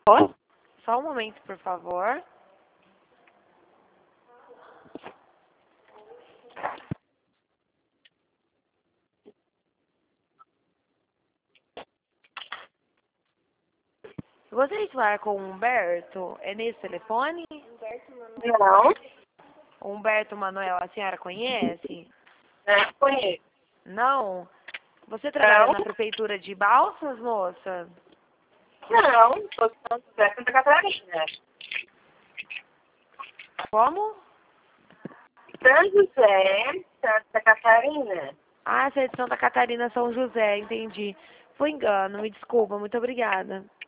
Oi? Só um momento, por favor. Eu gostaria de falar com o Humberto. É nesse telefone? Não, Humberto Manuel, a senhora conhece? não conheço. Não? Você trabalha Não, na prefeitura de Balsas, moça? não, sou de Santa Catarina. Como? São José, Santa Catarina. Ah, você é de Santa Catarina, São José, entendi. Foi engano, me desculpa, muito obrigada.